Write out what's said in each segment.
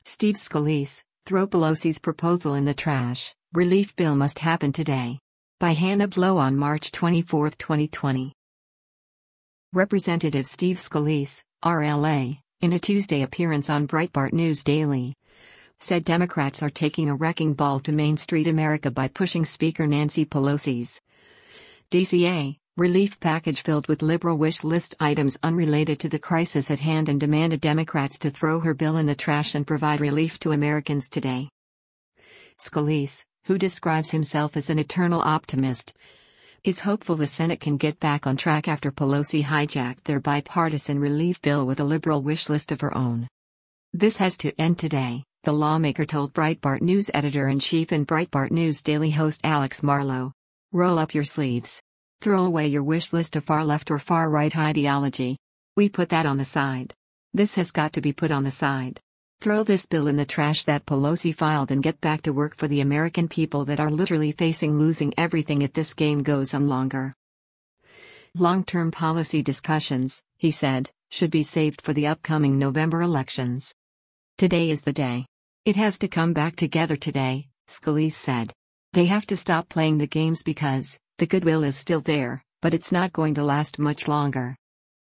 Steve Scalise, throw Pelosi's proposal in the trash. Relief bill must happen today. By Hannah Blow on March 24, 2020. Representative Steve Scalise, RLA, in a Tuesday appearance on Breitbart News Daily, said Democrats are taking a wrecking ball to Main Street America by pushing Speaker Nancy Pelosi's DCA relief package filled with liberal wish list items unrelated to the crisis at hand and demanded Democrats to throw her bill in the trash and provide relief to Americans today. Scalise, who describes himself as an eternal optimist, is hopeful the Senate can get back on track after Pelosi hijacked their bipartisan relief bill with a liberal wish list of her own. This has to end today, the lawmaker told Breitbart News editor-in-chief and Breitbart News Daily host Alex Marlow. Roll up your sleeves. Throw away your wish list of far-left or far-right ideology. We put that on the side. This has got to be put on the side. Throw this bill in the trash that Pelosi filed and get back to work for the American people that are literally facing losing everything if this game goes on longer. Long-term policy discussions, he said, should be saved for the upcoming November elections. Today is the day. It has to come back together today, Scalise said. They have to stop playing the games because the goodwill is still there, but it's not going to last much longer.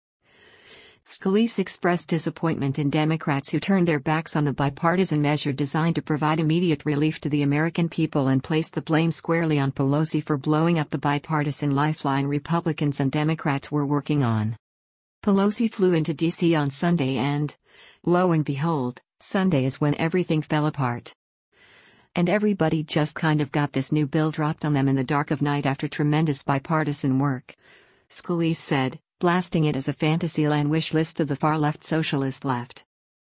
Scalise expressed disappointment in Democrats who turned their backs on the bipartisan measure designed to provide immediate relief to the American people and placed the blame squarely on Pelosi for blowing up the bipartisan lifeline Republicans and Democrats were working on. Pelosi flew into D.C. on Sunday and, lo and behold, Sunday is when everything fell apart. And everybody just kind of got this new bill dropped on them in the dark of night after tremendous bipartisan work, Scalise said, blasting it as a fantasyland wish list of the far-left socialist left.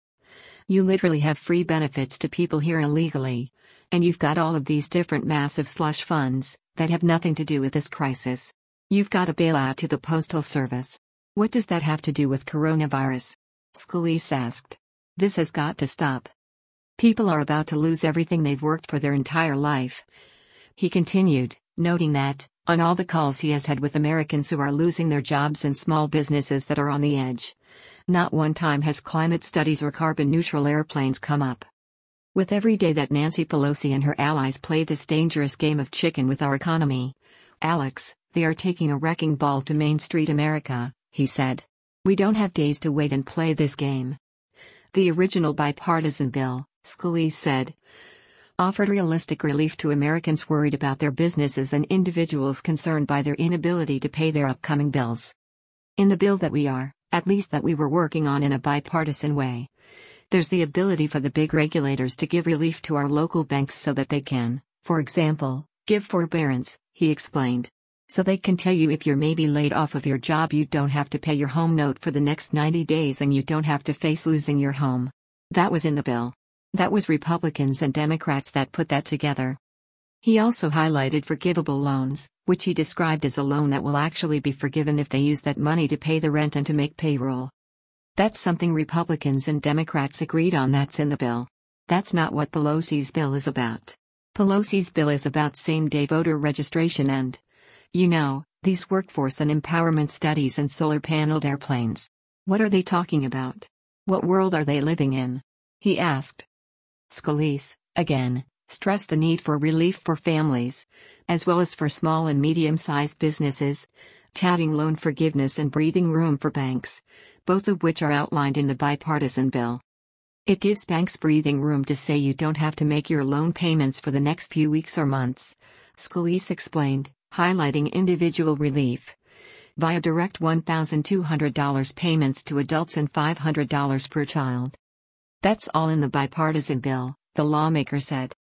You literally have free benefits to people here illegally, and you've got all of these different massive slush funds that have nothing to do with this crisis. You've got a bailout to the Postal Service. What does that have to do with coronavirus? Scalise asked. This has got to stop. People are about to lose everything they've worked for their entire life. He continued, noting that, on all the calls he has had with Americans who are losing their jobs and small businesses that are on the edge, not one time has climate studies or carbon-neutral airplanes come up. With every day that Nancy Pelosi and her allies play this dangerous game of chicken with our economy, Alex, they are taking a wrecking ball to Main Street America, he said. We don't have days to wait and play this game. The original bipartisan bill, Scalise said, offered realistic relief to Americans worried about their businesses and individuals concerned by their inability to pay their upcoming bills. In the bill that at least that we were working on in a bipartisan way, there's the ability for the big regulators to give relief to our local banks so that they can, for example, give forbearance, he explained. So they can tell you if you're maybe laid off of your job you don't have to pay your home note for the next 90 days and you don't have to face losing your home. That was in the bill. That was Republicans and Democrats that put that together. He also highlighted forgivable loans, which he described as a loan that will actually be forgiven if they use that money to pay the rent and to make payroll. That's something Republicans and Democrats agreed on. That's in the bill. That's not what Pelosi's bill is about. Pelosi's bill is about same-day voter registration and, these workforce and empowerment studies and solar-paneled airplanes. What are they talking about? What world are they living in? He asked. Scalise, again, stressed the need for relief for families, as well as for small and medium-sized businesses, touting loan forgiveness and breathing room for banks, both of which are outlined in the bipartisan bill. It gives banks breathing room to say you don't have to make your loan payments for the next few weeks or months, Scalise explained, highlighting individual relief via direct $1,200 payments to adults and $500 per child. That's all in the bipartisan bill, the lawmaker said.